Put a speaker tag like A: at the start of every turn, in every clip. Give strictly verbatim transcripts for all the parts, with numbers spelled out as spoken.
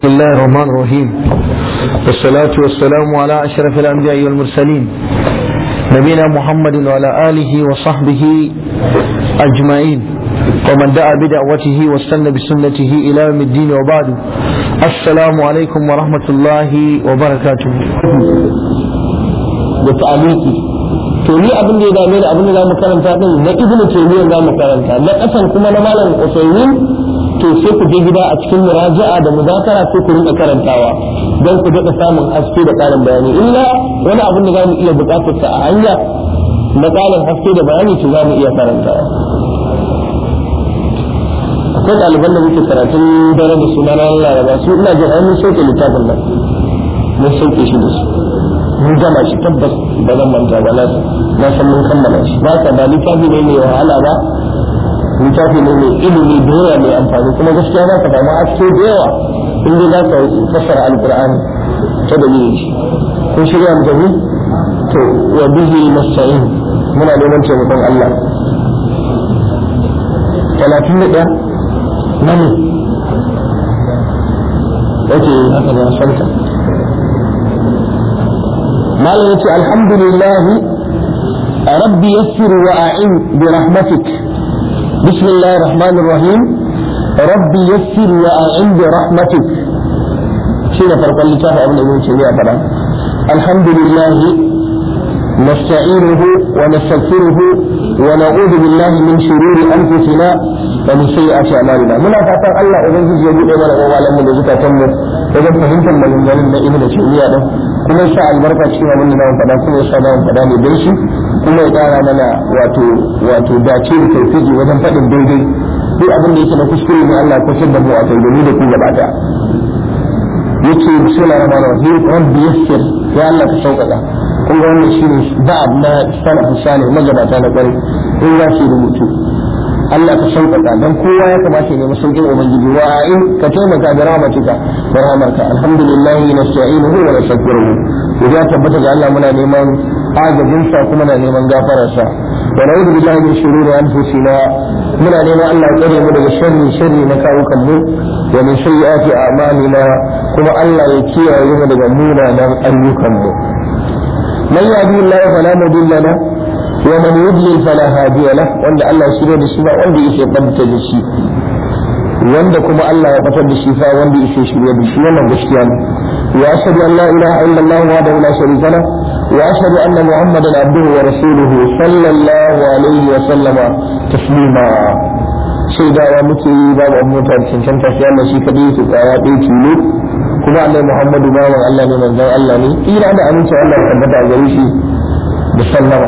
A: بسم الله الرحمن الرحيم والصلاة والسلام على أشرف الأنبياء والمرسلين نبينا محمد وعلى آله وصحبه أجمعين ومن دعا بدعوته واستنى بسنته إلى يوم الدين وبعد السلام عليكم ورحمة الله وبركاته.
B: بتعليقي تولي أبن دي دامين أبن دي دامين كلام تابين نا إذن تولي دامين كلام تابين نا أسان كما نمالا أسوين to sai ku je gida a cikin muraja'a da muzakara sai ku rinka karantawa don ku daɗa samun haske da ƙarin bayani illa wani abin da za mu iya buƙatar sa a hanya na ƙarin haske da bayani to za mu iya karantawa. Akwai ɗaliban da muke karatun dare da suna na Laraba su ina jin ai mun sauke littafin nan mun sauke shi da su mun gama shi tabbas ba zan manta ba na san mun kammala shi ba ka ba littafi ne mai wahala ba littafi ne mai ilimi da yawa mai amfani kuma gaskiya za ka samu haske da yawa in dai za ka fassara alqur'ani ta dalilin shi kun shirya mu tafi to wa bihi nasta'in muna neman taimakon Allah talatin da ɗaya nani yake haka da santa malam yace alhamdulillah rabbi yassir wa a'in bi rahmatik بسم الله الرحمن الرحيم ربي يسر وأعن برحمتك شيء فرق اللتاف ابن ابن تيمية طبعا الحمد لله نستعينه ونستغفره ونعوذ بالله من شرور أنفسنا ومن سيئات أعمالنا من أفعال الله إذن يجب أن يكون أولا من ذكا تنمو إذن فهمت من ذلك ابن تيمية كما يسعى البركة شيئا من الله فدا كما يسعى الله فدا لبيشي kuma ya kara mana wato wato dace da tauhidi wajen faɗin daidai duk abin da yake na kuskure ne Allah ya kusur da mu a kai domin da ku gaba ta yace bismillahir rahmanir rahim rabbi yassir ya Allah ka sauƙaƙa kun ga wannan shine ba'ab na salafin salih magabata na ƙwarai in za su rubutu Allah ka sauƙaƙa dan kowa ya kamata ne masaukin ubangiji wa in ka taimaka da rahmatika da rahmarka alhamdulillah nasta'inuhu wa nastaghfiruhu ya tabbata ga Allah muna neman agajinsa kuma na neman gafararsa wa na'udhu billahi min shururi anfusina muna neman Allah ya tsare mu daga sharri sharri na kawukan mu wa min sayyiati a'malina kuma Allah ya kiyaye mu daga munanan ayyukan mu man yahdihillahu fala mudilla lahu wa man yudlil fala hadiya lahu wanda Allah ya shirya da shi ba wanda yake banta da shi wanda kuma Allah ya batar da shi fa wanda yake shirya da shi wannan gaskiya ne wa ashhadu an la ilaha illallah wahdahu la sharika lahu وأشهد أن محمدا عبده ورسوله صلى الله عليه وسلم تسليما شيدا ومكي باب أبو تارسين كان تسيانا شي كديس وآيات تيلو كما أن محمد باب الله من ذا الله ني إلا أنا أمين شاء الله ثبت عزيزي بسلم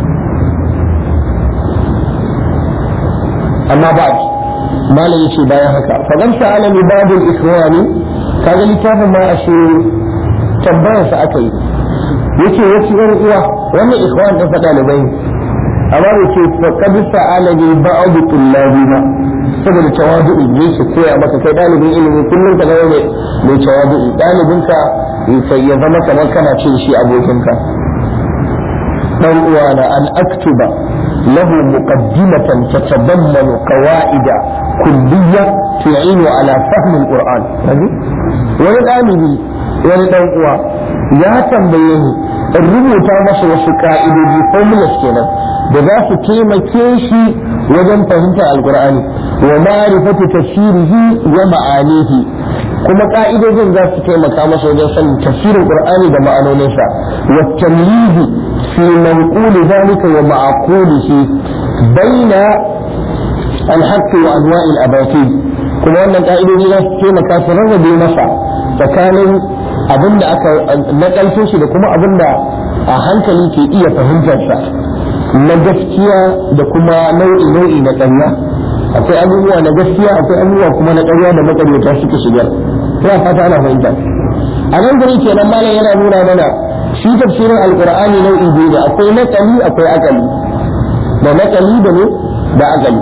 B: أما بعد ما لا يشي بايا هكا فقد سألني بعض الإخوان كان لتاب ما أشير تنبيه سأكي yake wasu yan uwa wannan ikhwan din fa dalibai amma yake fa kad sa'ala bi ba'd tullabi ma saboda tawadu'i ne shi koya maka kai dalibin ilimi kullum ka zama ne mai tawadu'i dalibin ka sai ya zama kamar kana cin shi abokin ka dan uwa na an aktuba lahu muqaddimatan tatadammanu qawaida kulliyya tu'inu ala fahm al-Qur'an wani dalibi wani dan uwa ya tambaye ni in rubuta masa wasu ka'idoji formulas kenan da za su taimake shi wajen fahimtar alkur'ani wa ma'rifati tafsirihi wa ma'anihi kuma ka'idojin za su taimaka masa wajen sanin tafsirin qur'ani da ma'anoninsa wa tamyizi fi manqul dhalika wa ma'qulihi baina al-haqq wa anwa'i al-abatil kuma wannan ka'idoji za su taimaka su rarrabe masa tsakanin abinda aka nakalto shi da kuma abinda a hankali ke iya fahimtarsa na gaskiya da kuma nau'i nau'i na ƙarya akwai abubuwa na gaskiya akwai abubuwa kuma na ƙarya da makaryata suka shigar ina fata ana fahimta a nan gari kenan malam yana nuna mana shi tafsirin alqur'ani nau'i biyu da akwai nakali akwai akali da nakali da ne da akali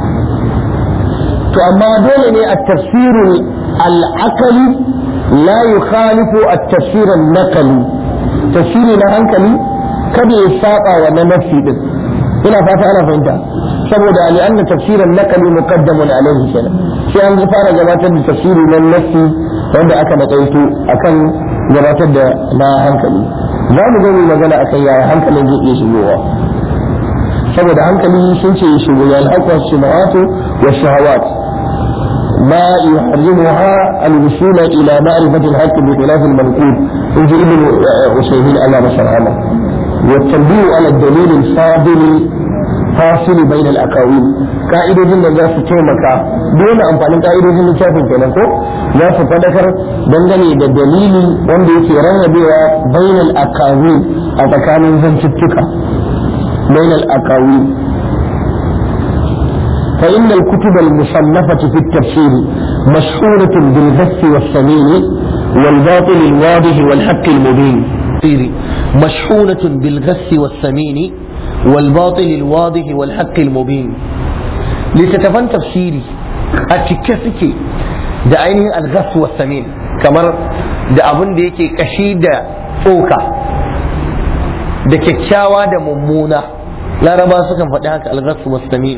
B: to amma dole ne a tafsirin al-akali لا يخالف التفسير النقلي تفسير الهنكلي كده يساقا ونفسي ده هنا فاتا أنا فهمتها سبب لأن تفسير النقلي مقدم عليه كده في أن فارق جماعة التفسير من النفسي wanda aka matsaito akan gabatar da na hankali. za mu gani magana akan yaya hankalin zai iya shigowa, saboda hankali sun ce shigo ya alhaƙwa shima'atu wa shahawat ما يحرمها الوصول إلى معرفة الحق بخلاف المنقول يجي ابن عثيمين على مسرعنا. والتنبيه على الدليل الفاضل فاصل بين الأقاويل قائد جنة ذا ستومك دون أنفان قائد جنة شافين كنكو ذا ستذكر دنجني الدليل وندي كيران بها بين الأقاويل أتكان زنشتك بين الأقاويل. فإن الكتب المصنفة في التفسير مشهورة بالبث والسمين والباطل الواضح والحق المبين. مشهورة بالغث والسمين والباطل الواضح والحق المبين. لتتفن تفسيري أتكسكي da ainihin alghas wa samin, kamar da abin da yake kashi da tsoka da kyakkyawa da mummuna. Laraba sukan faɗi haka alghas wa samin.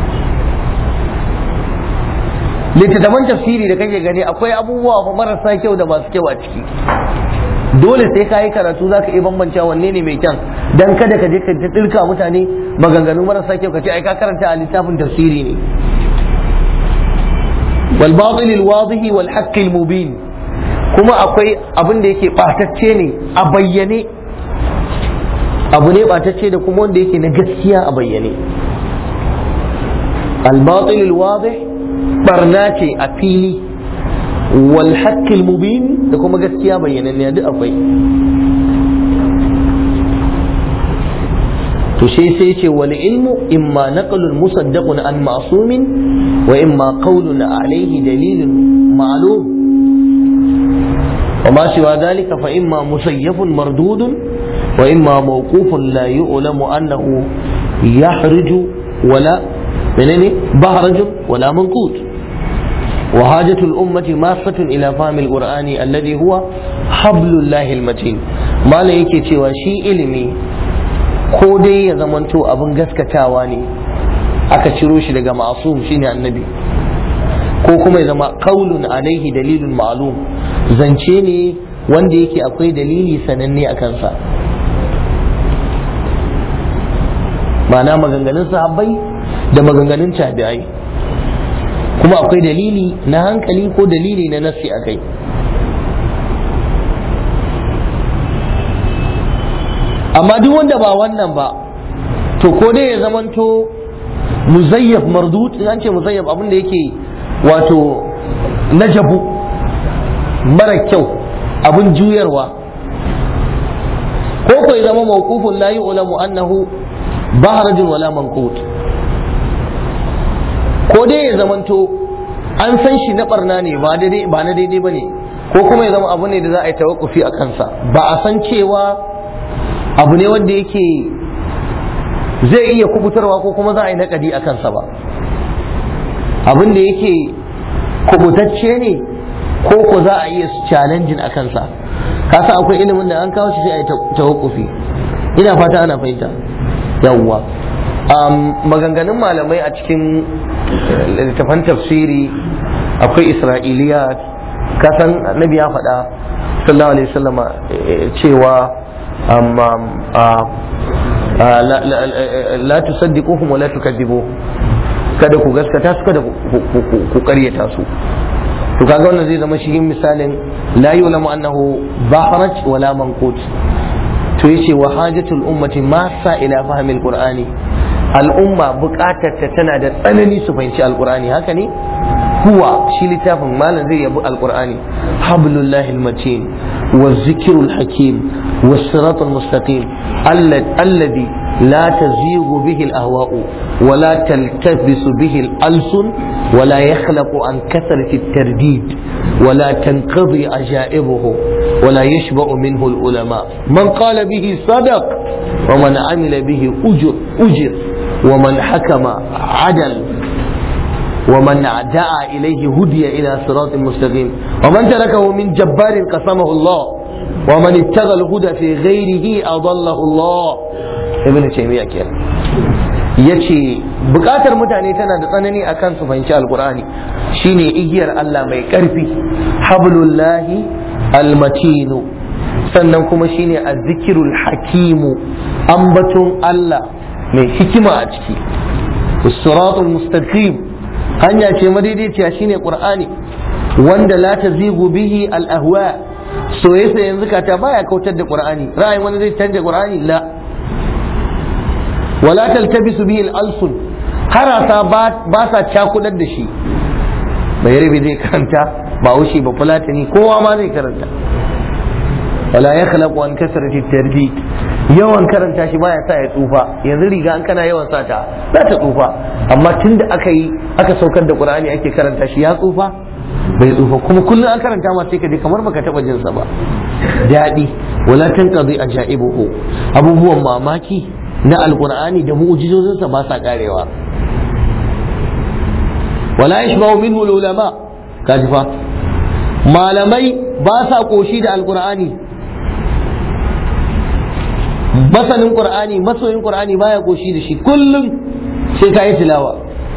B: littattafan tafsiri da kake gani akwai abubuwa marasa kyau da masu kyau a ciki, dole sai ka yi karatu za ka iya bambanta wanne ne mai kyan, dan kada ka je ka tsirka mutane maganganu marasa kyau ka ce ai ka karanta a littafin tafsiri ne. wal batil al wadih wal haqq al mubin, kuma akwai abin da yake batacce ne a bayyane, abu ne batacce da kuma wanda yake na gaskiya a bayyane. al batil al wadih barna ce a fili, wal haqqil mubin da kuma gaskiya bayyananne duk akwai. to sai sai ce wal ilmu imma naqlun musaddaqun an ma'sumin wa imma qawlun alayhi dalilun ma'lum wa ma siwa dhalika fa imma musayyafun mardudun wa imma mawqufun la yu'lamu annahu yahriju wala menene bahrajun wala manqut. وحاجة الأمة ماسة إلى فهم القرآن الذي هو حبل الله المتين. ما لا yake cewa shi ilimi ko dai ya zamanto abin gaskatawa ne aka ciro shi daga ma'sum shine annabi, ko kuma ya zama qaulun alaihi dalilun ma'lum, zance ne wanda yake akwai dalili sananne a kansa. ma'ana maganganun sahabbai da maganganun tabi'ai, kuma akwai dalili na hankali ko dalili na nassi a kai. amma duk wanda ba wannan ba to ko dai ya zamanto muzayyaf mardud, in an ce muzayyaf abin da yake wato najabu mara kyau, abin juyarwa, ko ko ya zama mawqufun la yu'lamu annahu bahrajun wala manqut, ko dai ya zamanto an san shi na barna ne ba daidai ba na daidai bane, ko kuma ya zama abu ne da za a yi tawakkufi a kansa, ba a san cewa abu ne wanda yake zai iya kubutarwa ko kuma za a yi naƙadi a kansa ba. abin da yake kubutacce ne ko ko za a iya challenging a kansa. kasa akwai ilimin da an kawo shi sai a yi tawakkufi. ina fata ana fahimta. yawwa maganganun malamai a cikin littafan tafsiri akwai isra'iliyat. kasan annabi ya faɗa sallallahu alaihi wasallam cewa la tusaddiquhum wa la tukadibuhum, kada ku gaskata su kada ku karyata su. to kaga wannan zai zama shi misalin la yulamu annahu bahraj wala manqut. to yace wa hajatul ummati massa ila fahmil qur'ani, al'umma bukatar ta tana da tsanani su fahimci alqur'ani. haka ne huwa shi littafin malam zai yabi alqur'ani hablullahi almatin والذكر الحكيم والصراط المستقيم الذي لا تزيغ به الأهواء ولا تلتبس به الألسن ولا يخلق عن كثرة الترديد ولا تنقضي عجائبه ولا يشبع منه العلماء. من قال به صدق ومن عمل به أجر أجر ومن حكم عدل ومن دعا إليه هدي إلى صراط مستقيم ومن تركه من جبار قسمه الله ومن ابتغى الهدى في غيره أضله الله. ابن تيمية كده
A: yace bukatar mutane tana da tsanani akan su fahimci alqur'ani shine igiyar Allah mai karfi hablullahi almatinu, sannan kuma shine azzikirul hakimu ambaton Allah mai hikima a ciki, siratul mustaqim hanya ce madaidaiciya shine qur'ani wanda la tazigu bihi al ahwa, soyayya yanzu kata baya kautar da qur'ani, ra'ayin wani zai canja qur'ani la, wala taltabisu bihi al alsun, harasa ba sa cakudar da shi, bai rabi zai karanta ba wushi ba fulatani kowa ma zai karanta, wala ya khalaqu an kasrati tardid, yawan karanta shi baya sa ya tsufa, yanzu riga an kana yawan sata za ta tsufa, amma tunda aka yi aka saukar da qur'ani ake karanta shi ya tsufa bai tsufa, kuma kullum an karanta ma sai ka ji kamar baka taba jin sa ba, daɗi. Wala tanqadi ajaibuhu, abubuwan mamaki na alqur'ani da mu'jizozin sa ba sa karewa. wala yashba'u minhu ulama, kaji fa malamai ba sa koshi da alqur'ani, masanin qur'ani masoyin qur'ani baya koshi da shi, kullum sai ka yi tilawa.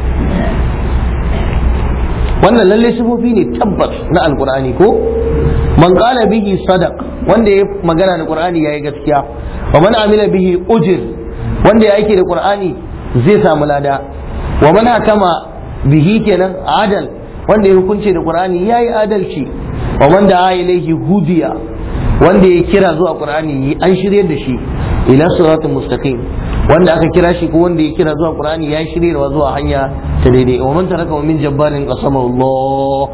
A: wannan lalle sifofi ne tabbas na alqur'ani ko man qala bihi sadaq, wanda ya magana da qur'ani yayi gaskiya, wa man amila bihi ujir, wanda ya aiki da qur'ani zai samu lada, wa man hakama bihi kenan adal, wanda ya hukunce da qur'ani yayi adalci, wa man da'a ilayhi hudiya, wanda ya kira zuwa qur'ani an shiryar da shi ila siratul mustaqim, wanda aka kira shi ko wanda ya kira zuwa qur'ani ya shiryarwa zuwa hanya ta daidai, wa man taraka min jabbarin qasama Allah,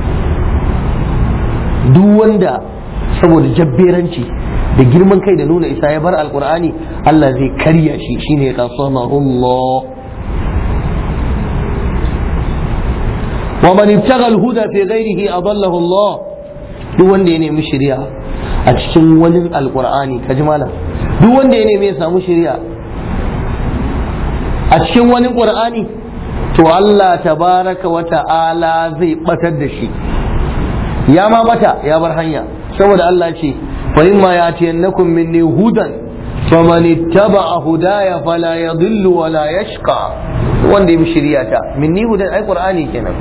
A: duk wanda saboda jabberanci da girman kai da nuna isa ya bar alqur'ani Allah zai karya shi, shine qasama Allah. wa man ibtagha al-huda fi ghayrihi adallahu Allah, duk wanda ya nemi shari'a a cikin wani alqur'ani, kaji malam, duk wanda ya nemi ya samu shari'a a cikin wani qur'ani to Allah tabaraka wa ta'ala zai batar da shi, ya ma bata ya bar hanya, saboda Allah ce fa imma yatiyannakum minni hudan faman ittaba'a hudaya fala yadhillu wa la yashqa, wanda ya bi shari'ata minni hudan ai qur'ani kenan,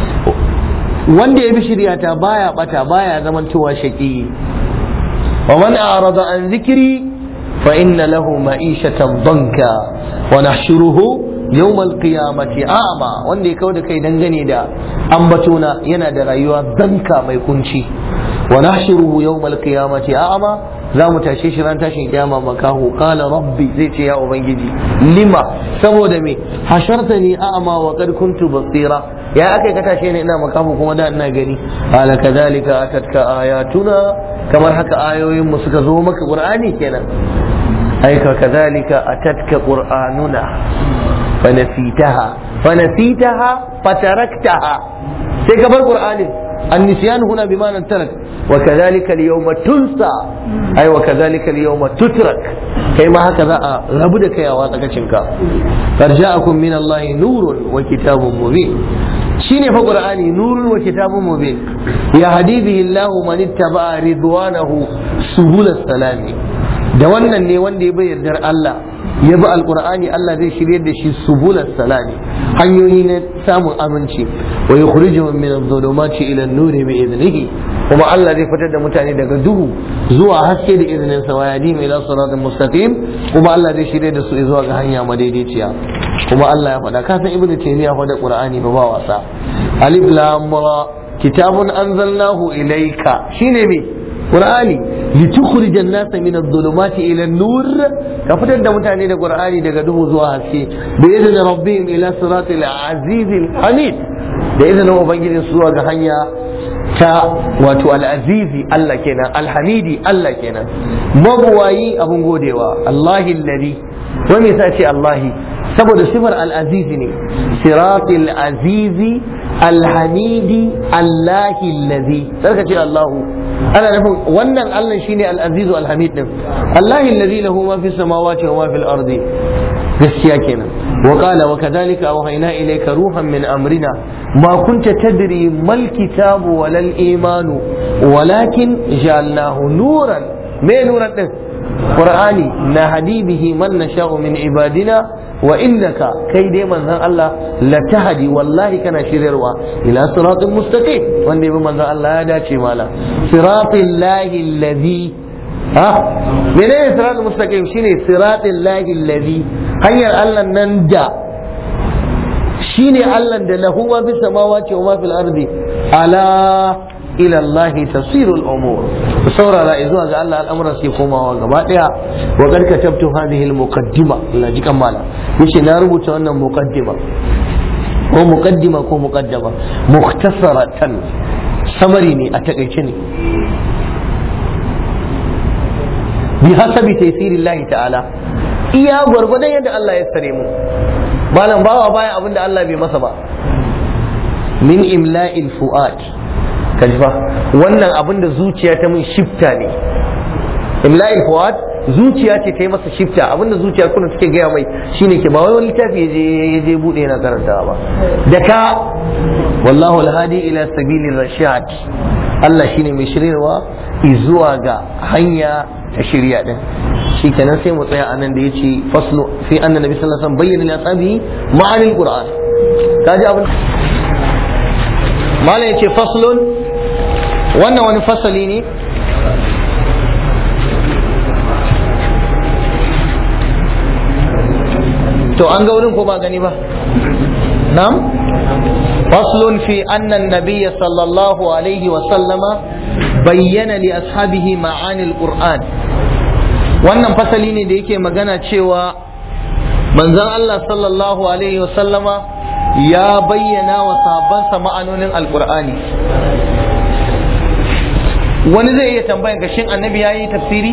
A: wanda ya bi shari'ata baya bata baya zamantowa shaqi, wa man a'rada an dhikri fa inna lahu ma'ishatan danka wa nahshuruhu yawm al-qiyamati a'ma, wanda ya kauda kai dangane da ambatona yana da rayuwa danka mai kunci, wa nahshuruhu yawm al-qiyamati a'ma, za mu tashe shi ran tashin kiyama makahu, qala rabbi, zai ce ya ubangiji lima, saboda me hashartani a'ma wa qad kuntu basira, ya akai ka tashe ni ina makahu kuma da ina gani, qala kadhalika atatka ayatuna, kamar haka ayoyin mu suka zo maka qur'ani kenan, ai ka kadhalika atatka qur'anuna fanasitaha fanasitaha fataraktaha, sai ka bar qur'anin. النسيان هنا بمعنى ترك، وكذلك اليوم تنسى أي وكذلك اليوم تترك، كما هكذا غبدك يا واتكشنك. قد جاءكم من الله نور وكتاب مبين، شيني فقرآني نور وكتاب مبين يهدي به الله من اتبع رضوانه سبل السلام. da wannan ne wanda ya bai yardar Allah ya bi alqur'ani Allah zai shirye da shi subulas salami, hanyoyi na samun aminci, wa yukhrijuhum min adh-dhulumati ila an-nur bi idnihi, kuma Allah zai fitar da mutane daga duhu zuwa haske da izinin sa, wa yadim ila siratal mustaqim, kuma Allah zai shirye da su zuwa ga hanya madaidaiciya. kuma Allah ya faɗa, kasan ibnu taymiya fa da qur'ani ba ba wasa. alif lam ra kitabun anzalnahu ilayka, shine me Qur'ani, litukhrijan nasa min adh-dhulumati ila an-nur, ka fitar da mutane da Qur'ani daga duhu zuwa haske, da izinin rabbihim ila siratil azizil hamid, da izinin ubangijin su zuwa ga hanya ta wato al-azizi Allah kenan, al-hamidi Allah kenan, mabuwayi abun godewa, Allahi alladhi, wani yasa ce Allahi saboda sifar al-azizi ne, siratil azizi al-hamidi Allahi alladhi, sarka ce Allahu, ana nufin wannan Allah shine al-azizu al-hamid din, Allahi alladhi lahu ma fi samawati wa ma fil ardi, gaskiya kenan. wa qala wa kadhalika awhayna ilayka ruhan min amrina ma kunta tadri mal kitabu wal imanu walakin ja'alnahu nuran, me nuran din Qur'ani, nahdi bihi man nasha'u min ibadina wa innaka kai dai manzon Allah la tahdi wallahi kana shiryarwa ila siratin mustaqim wanda yabi manzon Allah ya dace mala siratil lahi alladhi ha menene siratul mustaqim shine siratil lahi alladhi hanyar Allah nan da shine Allah da lahu ma fis samawati wa ma fil ardi ala ila Allah tasirul umur saurara zuwa ga Allah al'amuran sai komawa gaba daya wa qad katabtu hadhihi al muqaddima Allah ji kamala yace na rubuta wannan muqaddima ko muqaddima ko muqaddama mukhtasaratan samari ne a takaice ne bi hasabi taysirillahi ta'ala iya gwargwadon yadda Allah ya sare mu malam bawa baya abinda Allah bai masa ba min imla'il fuad kajifa wannan abinda zuciya ta min shifta ne imla'il fuad zuciya ce ta yi masa shifta abinda zuciya kuna take gaya mai shine ke ba wani littafi yaje yaje bude yana karanta ba da ka wallahu alhadi ila sabilir rashad Allah shine mai shiryarwa zuwa ga hanya ta shirya din shi kenan sai mu tsaya anan da yace faslu fi anna nabi sallallahu alaihi wasallam bayyana li ashabihi ma'anil qur'an kaji abin malai yace faslun wannan wani fasali ne to an ga wurin ko ba gani ba na'am faslun fi anna an-nabiy sallallahu alaihi wasallama bayyana li ashabihi ma'anil qur'an wannan fasali ne da yake magana cewa manzon Allah sallallahu alaihi wasallama ya bayyana wa sahabbansa ma'anonin alqur'ani wani zai iya tambayan ka shin annabi yayi tafsiri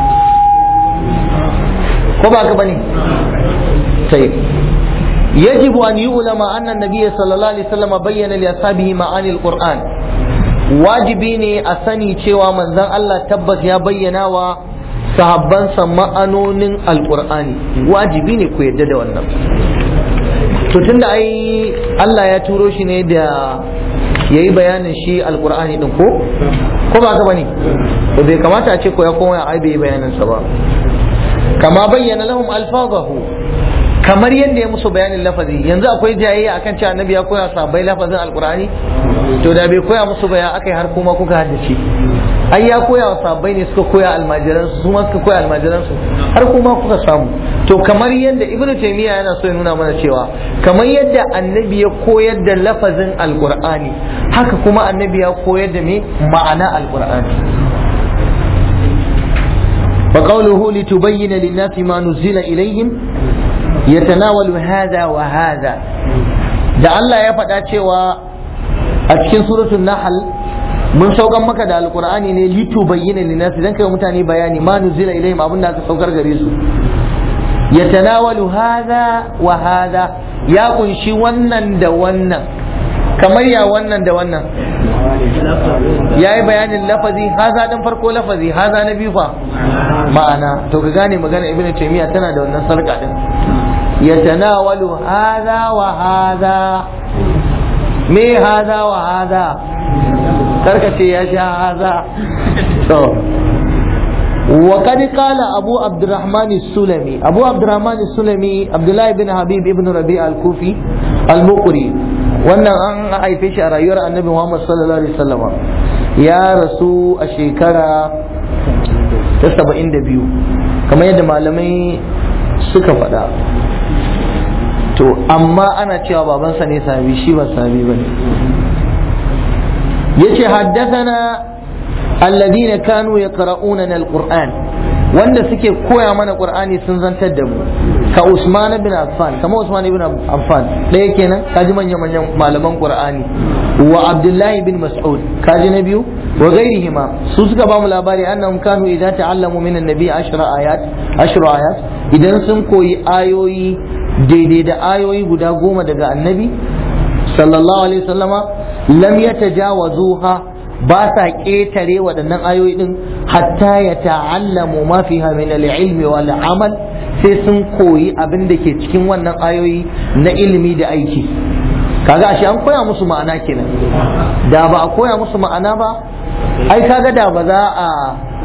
A: ko ba ka bane sai يجب أن يعلم أن النبي صلى الله عليه وسلم بين لأصحابه معاني القرآن wajibi ne a sani cewa manzon Allah tabbas ya bayyana wa sahabbansa ma'anonin alkur'ani wajibi ne ku yadda da wannan to tunda ai Allah ya turo shi ne da yayi bayanin shi alkur'ani din ko ko ba ka bane to bai kamata a ce ko ya koma ai bai bayanin sa ba kama bayyana lahum alfazahu kamar yadda ya musu bayanin lafazi yanzu akwai jayayya akan cewa annabi ya koya sahabbai lafazin alkur'ani to da bai koya musu ba ya akai har kuma kuka haddace ai ya koya wa sahabbai ne suka koya almajiran su kuma suka koya almajiran su har kuma kuka samu to kamar yadda ibnu taymiya yana so ya nuna mana cewa kamar yadda annabi ya koyar da lafazin alkur'ani haka kuma annabi ya koyar da me ma'ana alkur'ani فقوله لتبين للناس ما نزل إليهم يتناول هذا وهذا da Allah ya faɗa cewa a cikin suratul nahl mun saukan maka da alqur'ani ne litu bayyana linnas dan kai mutane bayani ma nuzila ilayhim abinda aka saukar gare su yatanawalu hadha wa hadha ya kunshi wannan da wannan kamar ya wannan da wannan yayi bayanin lafazi haza dan farko lafazi haza na biyu fa ma'ana to ka gane magana ibnu taymiya tana da wannan sarka din yatanawalu hadha wa hadha me hadha wa hadha karkace ya sha hadha to وقد قال أبو عبد الرحمن السلمي أبو عبد الرحمن السلمي عبد الله بن حبيب ابن ربيع الكوفي المقري wannan an haife shi a rayuwar annabi Muhammad sallallahu alaihi wasallam ya rasu a shekara ta saba'in da biyu kamar yadda malamai suka faɗa to amma ana cewa babansa ne sahabi shi ba sahabi bane yace haddathana alladhina kanu yaqra'una alquran wanda suke koya mana qur'ani sun zantar da mu ka Usman ibn Affan kama Usman ibn Affan ɗaya kenan kaji manyan manyan malaman qur'ani wa Abdullah ibn Mas'ud kaji na biyu wa ghairihima su suka ba mu labari annahum kanu idza ta'allamu min an-nabi ashra ayat ashra ayat idan sun koyi ayoyi daidai da ayoyi guda goma daga annabi sallallahu alaihi wasallama lam yatajawazuha ba sa ƙetare waɗannan ayoyi ɗin hatta ya ta'allamu ma fiha min al-ilmi wal amal sai sun koyi abin da ke cikin wannan ayoyi na ilimi da aiki kaga ashe an koya musu ma'ana kenan da ba a koya musu ma'ana ba ai kaga da ba za a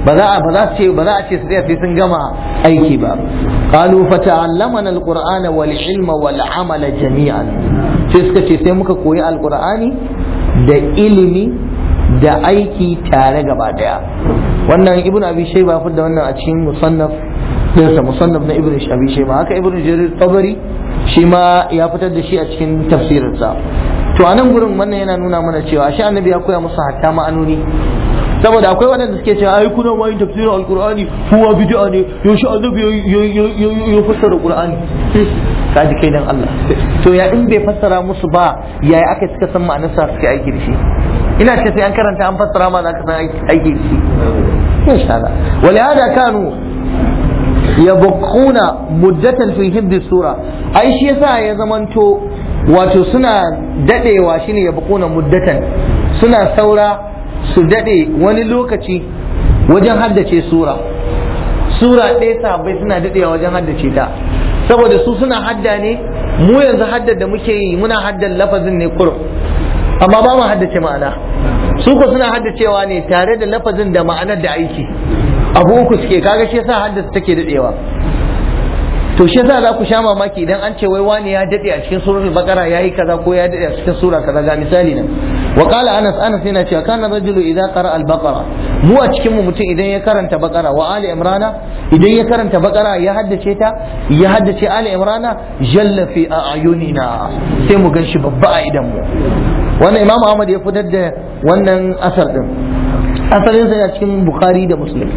A: ba za a ba za su ce ba za a ce su tsaya sai sun gama aiki ba. qalu fata'allamana alqur'ana wal ilma wal amala jami'an, sai suka ce sai muka koyi alqur'ani da ilimi da aiki tare gaba daya. wannan ibn abi shayba fa da wannan a cikin musannaf dinsa, musannaf na ibn abi shayba, haka ibn jarir tabari shi ma ya fitar da shi a cikin tafsirinsa. to a nan gurin wannan yana nuna mana cewa shi annabi ya koya musu hatta ma'anoni, saboda akwai waɗanda suke cewa ai kuna ma yin tafsirin alqur'ani kuwa bid'a ne, yaushe annabi ya fassara qur'ani kaji kai dan Allah. to ya in bai fassara musu ba yaya aka suka san ma'anar sa suke aiki da shi? ina ce sai an karanta an fassara ma za ka san aiki da shi insha Allah. walihada kanu yabquna muddatan fi hifdhi sura, ai shi yasa ya zamanto wato suna dadewa shine yabquna muddatan, suna saura su dade wani lokaci wajen haddace sura. sura ɗaya sahabbai suna dadewa wajen haddace ta, saboda su suna hadda ne, mu yanzu haddar da muke yi muna haddar lafazin ne kurum, amma ba mu haddace ma'ana. su ko suna haddacewa ne tare da lafazin da ma'anar da aiki, abu uku suke, kaga shi yasa haddasa take dadewa. to shi yasa za ku sha mamaki idan an ce wai wani ya dade a cikin suratul baqara yayi kaza ko ya dade a cikin sura kaza. ga misali nan, wa qala anas anas yana cewa kana rajulu idza qara al baqara, mu a cikin mu mutum idan ya karanta baqara wa ali imrana, idan ya karanta baqara ya haddace ta ya haddace ali imrana, jalla fi a'yunina, sai mu ganshi babba a idan mu. wannan imam ahmad ya fitar da wannan asar din, asalin sa yana cikin bukhari da muslim.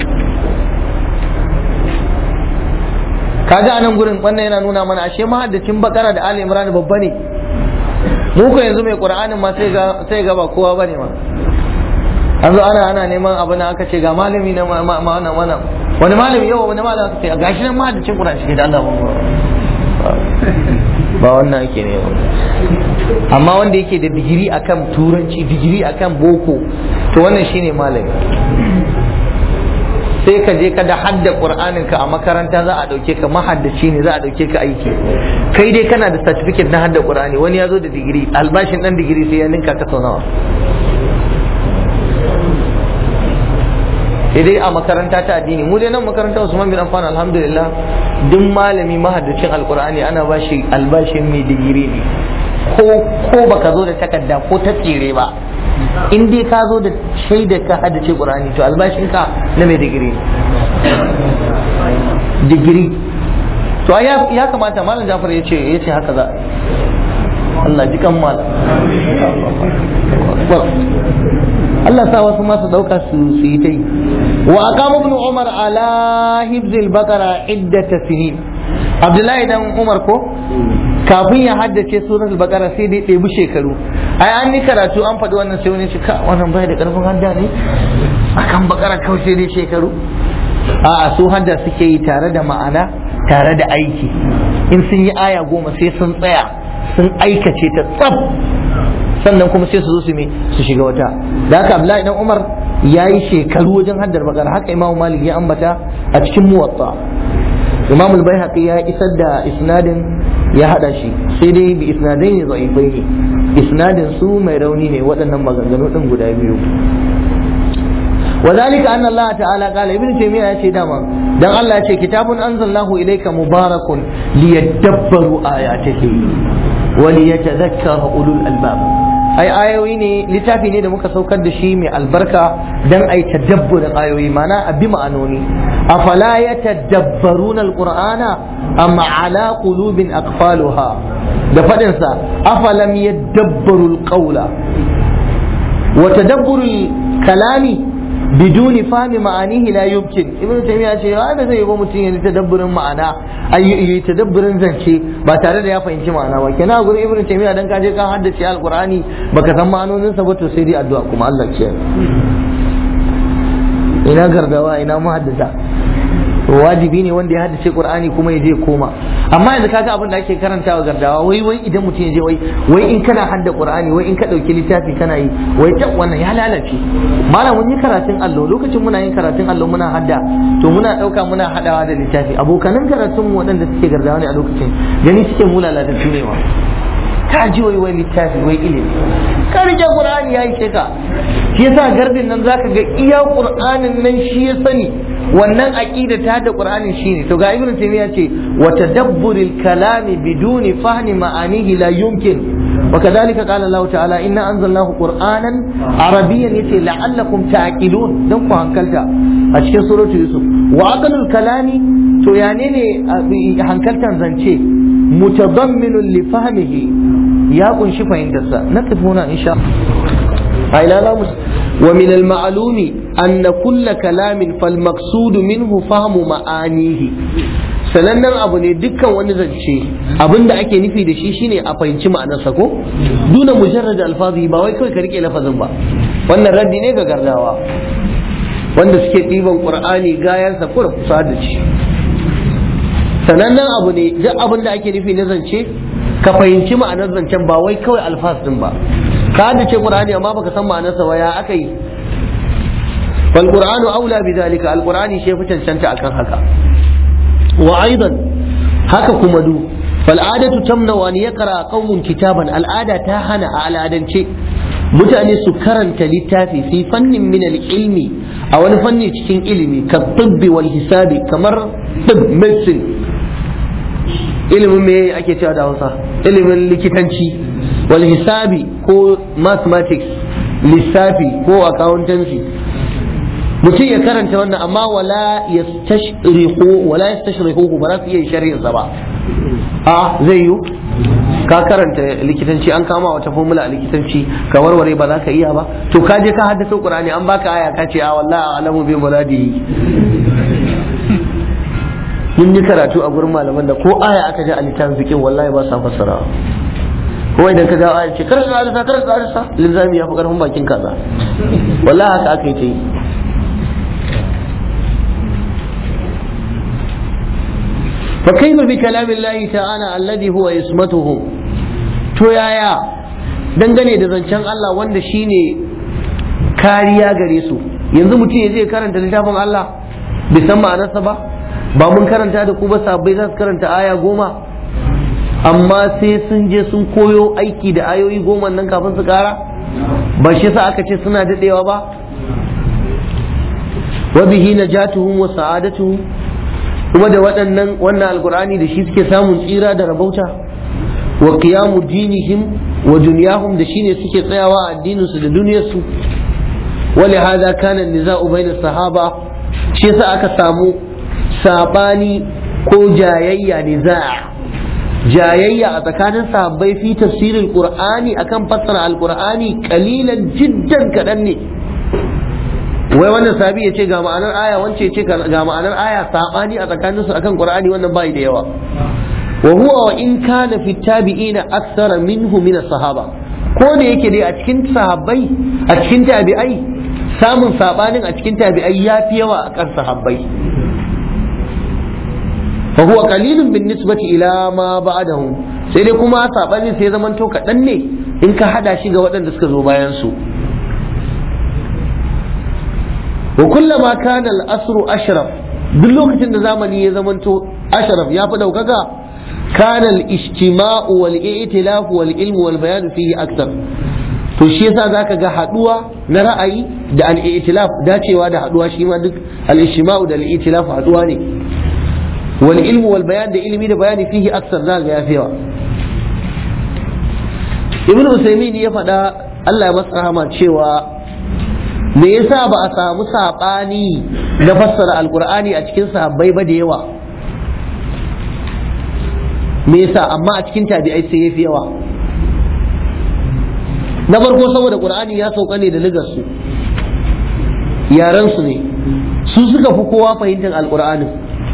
A: kaga anan gurin wannan yana nuna mana ashe mahaddacin bakara da ali imran babba ne. mu ko yanzu mai qur'anin ma sai ga sai ga ba kowa bane ma. an zo ana ana neman abu na aka ce ga malami na ma wannan wannan wani malami yau wani malami aka ce gashi nan mahaddacin qur'ani shi da Allah ba wannan yake ne. amma wanda yake da digiri akan turanci, digiri akan boko, to wannan shine malami. sai ka je ka da hadda qur'anin ka a makaranta za a dauke ka mahaddaci ne, za a dauke ka aiki. kai dai kana da certificate na hadda qur'ani, wani ya zo da digiri, albashin dan digiri sai ya ninka ka sau nawa. sai dai a makaranta ta addini, mu dai nan makaranta Usman bin Affan alhamdulillah duk malami mahaddacin alqur'ani ana bashi albashin mai digiri ne, ko ko baka zo da takarda ko ta tsire ba, in dai ka zo da shaida ka haddace qur'ani to albashin ka na mai digiri digiri to ya ya kamata malam Jafar ya ce ya ce haka za Allah ji kan malam Allah sa wasu masu dauka su su yi ta yi. wa aqama ibn umar ala hibzil baqara iddata sinin, Abdullahi dan Umar ko kafin ya haddace suratul baqara sai dai ɗebi shekaru. ai an ni karatu an faɗi wannan sai wani ce ka wannan bai da ƙarfin hadda ne akan baqara kawai sai dai shekaru. a'a su hadda suke yi tare da ma'ana tare da aiki. in sun yi aya goma sai sun tsaya sun aikace ta tsaf, sannan kuma sai su zo su me su shiga wata. da haka Abdullahi dan Umar yayi shekaru wajen haddar baqara, haka Imam Malik ya ambata a cikin Muwatta. Imam al-Baihaqi ya isar da isnadin ya hada shi, sai dai bi isnadai ne da'ifai ne, isnadin su mai rauni ne waɗannan maganganu din guda biyu. وذلك أن الله تعالى قال ابن تيمية يا شيخ داما دان الله يا شيخ كتاب أنزلناه إليك مبارك ليدبروا آياته وليتذكر أولو الألباب. أي آيوين لتافي da muka saukar da shi mai albarka dan ai tadabburin ayoyi, mana abi ma'anoni. afala yatadabbaruna alqur'ana am ala qulubin aqfaluha, da fadin sa afalam yadabbaru alqawla wa tadabburu kalami biduni fahmi ma'anihi la yumkin. ibnu taymiya ce ai ba zai yi ba mutum ya tadabburin ma'ana, ai yi tadabburin zance ba tare da ya fahimci ma'ana ba. kenan gurin ibnu taymiya dan kaje ka haddace alqur'ani baka san ma'anonin sa ba to sai dai addu'a kuma Allah ce. ina gardawa ina muhaddisa, wajibi ne wanda ya haddace qur'ani kuma ya je koma. amma yanzu kaga abin da ake karantawa gardawa, wai wai idan mutum ya je wai wai in kana hadda qur'ani, wai in ka dauki littafi kana yi, wai ta wannan ya lalace. malam mun yi karatun allo, lokacin muna yin karatun allo muna hadda, to muna dauka muna hadawa da littafi. abokanan karatun mu waɗanda suke gardawa ne a lokacin gani suke mu lalatattu ne ma, ka ji wai wai littafi wai ilimi ka rike qur'ani yayi ce ka shi yasa gardin nan zaka ga iya qur'anin nan shi ya sani wannan aqida ta da qur'anin shine to ga ibnu taymiya ce wa tadabburil kalami biduni fahmi ma'anihi la yumkin وكذلك قال الله تعالى إنا أنزلناه قرآنا عربيا يتي لعلكم تعقلون دنكو هنكلتا أشكي سورة يوسف وعقل الكلام تو يعني هنكلتا زنشي متضمن لفهمه يا كن شفا يندسا نقف هنا إن شاء الله لا لا ومن المعلوم أن كل كلام فالمقصود منه فهم معانيه sanannen abu ne dukkan wani zance abinda ake nufi da shi shine a fahimci ma'anarsa ko duna mujarrad alfazi ba wai kawai ka rike lafazin ba wannan raddi ne ga gardawa wanda suke ɗiban qur'ani gayan sa kura kusa da shi sanannen abu ne duk abin da ake nufi na zance ka fahimci ma'anar zancen ba wai kawai alfaz din ba ka da ce qur'ani amma baka san ma'anarsa ba ya aka yi wal qur'anu aula bidalika al qur'ani shi fi cancanta akan haka وأيضا هكا كمدو فالعادة تمنع أن يقرأ قوم كتابا العادة تاهنا على عادة شيء متعني سكرا كالتافي في فن من العلم أو فن تكين علمي كالطب والحساب كمر طب مدسن علم مي أكي تيادا وصا علم الكتنشي والحسابي كو mathematics lissafi ko accountancy mutum ya karanta wannan amma wala yastashrihu wala yastashrihu ba za su iya shari'in sa ba a zai yi ka karanta likitanci an kama wata formula a likitanci ka warware ba za ka iya ba to ka je ka haddasa qur'ani an baka aya ka ce a wallahi alamu bi muradi mun yi karatu a gurin malaman da ko aya aka ji a littafin fiqh wallahi ba sa fassara ko idan ka ga aya ce karanta arsa karanta arsa linzami ya fi karfin bakin kaza wallahi haka aka yi ta yi فكيف بكلام الله تعالى الذي هو اسمته to yaya dangane da zancen Allah wanda shine kariya gare su yanzu mutum zai karanta littafin Allah bai san ma'anarsa ba ba mun karanta da ku ba sabbai za su karanta aya goma amma sai sun je sun koyo aiki da ayoyi goma nan kafin su kara ba shi yasa aka ce suna dadewa ba wa bihi najatuhum wa sa'adatuhum kuma da waɗannan wannan alkur'ani da shi suke samun tsira da rabauta wa qiyamu dinihim wa dunyahum da shine suke tsayawa a addinin su da duniyar su wali hada kana niza'u bayna sahaba shi yasa aka samu sabani ko jayayya niza' jayayya a tsakanin sahabbai fi tafsirin qur'ani akan fassara alqur'ani qalilan jiddan kadan ne wai wannan sabi ya ce ga ma'anar aya wance ya ce ga ma'anar aya sabani a tsakanin su akan qur'ani wannan bai da yawa wa huwa wa in kana fi tabi'ina akthara minhu min as-sahaba ko da yake dai a cikin sahabbai a cikin tabi'ai samun sabanin a cikin tabi'ai yafi yawa a kan sahabbai fa huwa qalilun bin nisbati ila ma ba'dahu sai dai kuma sabanin sai zaman to kadan ne in ka hada shi ga waɗanda suka zo bayan su وكلما كان الأسر أشرف duk lokacin da zamani ya zamanto ashraf ya fi daukaka kana al-ijtima'u wal i'tilaf wal ilm wal bayan fihi akthar to shi yasa zaka ga haduwa na ra'ayi da al-i'tilaf dacewa da haduwa shi ma duk al-ijtima'u da al-i'tilaf haduwa ne wal ilm wal bayan da ilimi da bayani fihi akthar zaka ga yafi yawa ibn usaymin ya faɗa Allah ya masa rahama cewa me yasa ba a samu sabani na fassara alqur'ani a cikin sahabbai ba da yawa me yasa amma a cikin tabi'ai sai yafi yawa na farko saboda qur'ani ya sauka ne da ligar su yaran su ne su suka fi kowa fahimtar alqur'ani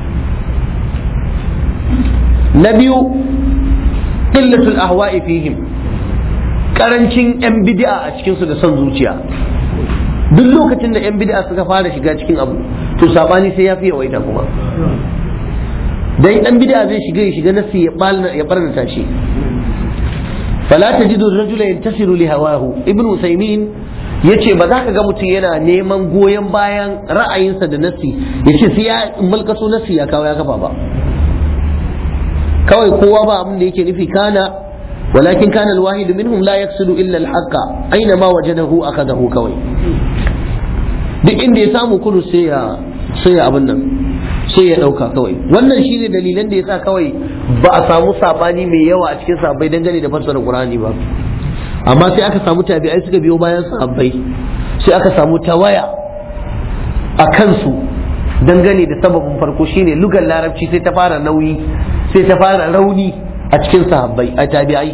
A: na biyu qillatul ahwa'i fihim karancin yan bid'a a cikin su da son zuciya duk lokacin da yan bid'a suka fara shiga cikin abu to sabani sai ya fi yawaita kuma dan dan bid'a zai shiga ya shiga nasi ya balna ya barnata shi fala tajidu ar-rajula yantasiru li hawahu ibnu usaymin yace ba za ka ga mutum yana neman goyon bayan ra'ayinsa da nasi yace sai ya mulkaso nasi ya kawo ya kafa ba kawai kowa ba abin da yake nufi kana
B: walakin kana alwahid minhum la yaqsidu illa alhaqqa aina ma wajadahu akhadahu kawai duk inda ya samu kudu sai ya sai ya abin nan sai ya dauka kawai. Wannan shine dalilan da yasa kawai ba a samu sabani mai yawa a cikin sahabbai dangane da fassara Qur'ani ba, amma sai aka samu tabi'ai suka biyo bayan sahabbai, sai aka samu tawaya a kansu dangane da sababin farko shine lugar larabci sai ta fara nauyi sai ta fara rauni a cikin sahabbai a tabi'ai,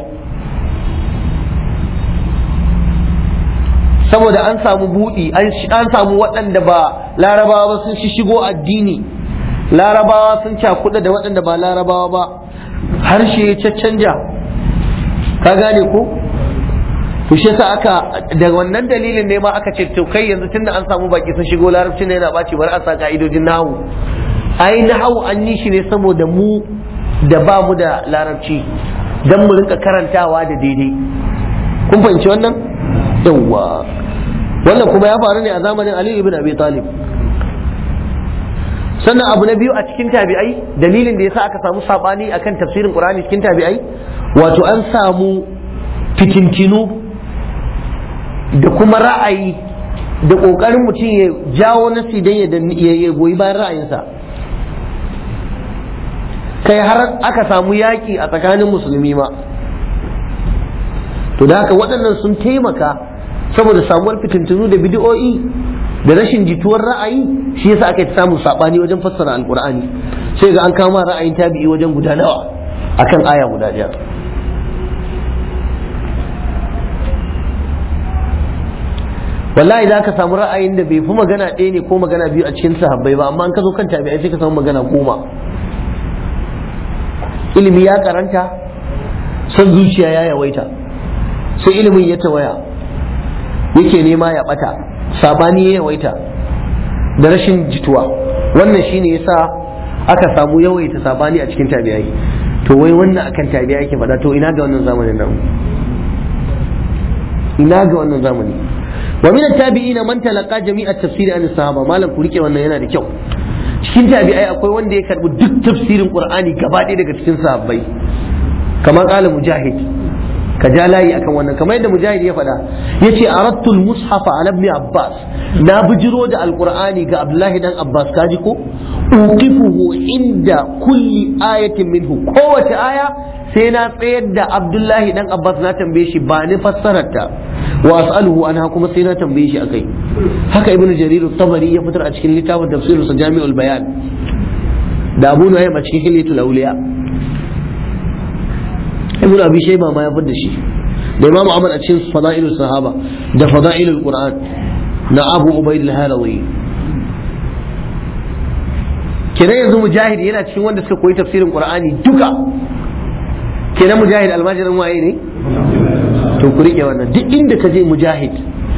B: saboda an samu buɗi an samu waɗanda ba larabawa ba sun shigo addini, larabawa sun cakuɗa da waɗanda ba larabawa ba, harshe ya caccanja, ka gane ko? to shi yasa aka da wannan dalilin ne ma aka ce to kai yanzu tunda an samu baki sun shigo larabci ne yana baci bari a sa ka'idojin nahu. Ai nahu an yi shi ne saboda mu da ba mu da larabci dan mu rinka karantawa da daidai. Kun fahimci wannan? Yawwa. Wannan kuma ya faru ne a zamanin Ali ibn Abi Talib. Sannan abu na biyu a cikin tabi'ai dalilin da yasa aka samu sabani akan tafsirin Qur'ani cikin tabi'ai wato an samu fitintinu da kuma ra'ayi da ƙoƙarin mutum ya jawo nasi don ya goyi bayan ra'ayinsa, kai har aka samu yaƙi a tsakanin musulmi ma. To da haka waɗannan sun taimaka saboda samuwar fitintunu da bidi'o'i da rashin jituwar ra'ayi, shi yasa aka yi samun saɓani wajen fassara alƙur'ani, sai ga an kama ra'ayin tabi'i wajen guda nawa akan aya guda ɗaya. Wallahi za ka samu ra'ayin da bai fi magana ɗaya ne ko magana biyu a cikin sahabbai ba, amma an ka zo kan tabi'ai sai ka samu magana goma. Ilimi ya karanta, son zuciya ya yawaita, sai ilimin ya tawaya yake nema ya bata, sabani ya yawaita da rashin jituwa. Wannan shine yasa aka samu yawaita sabani a cikin tabi'ai. To wai wannan akan tabi'ai ke faɗa, to ina ga wannan zamanin nan? Ina ga wannan zamani? wa min at-tabi'in man talaqa jami' at-tafsir an as-sahaba. Malam ku rike wannan yana da kyau. Cikin tabi'ai akwai wanda ya karbi duk tafsirin Qur'ani gaba ɗaya daga cikin sahabbai, kamar qala Mujahid, ka ja layi akan wannan, kamar yadda Mujahid ya faɗa yace aradtu al-mushaf ala ibn Abbas, na bijiro da al-Qur'ani ga Abdullahi dan Abbas, kaji ko, uqifuhu inda kulli ayatin minhu, kowace aya sai na tsayar da Abdullahi dan Abbas na tambaye shi ba ni fassararta, wa as'aluhu anha kuma sai na tambaye shi akai. Haka Ibn Jarir at-Tabari ya fitar a cikin littafin tafsirin sa Jami'ul Bayan, da Abu Nu'aym a cikin Hilyatul Awliya, Ibn Abi Shayba ma ya fitar da shi, da Imam Ahmad a cikin Fada'ilus Sahaba da Fada'ilul Qur'an na Abu Ubayd al-Halawi. Kenan yanzu Mujahid yana cikin wanda suka koyi tafsirin Qur'ani duka. Kenan Mujahid almajirin waye ne? To ku rike wannan, duk inda ka je Mujahid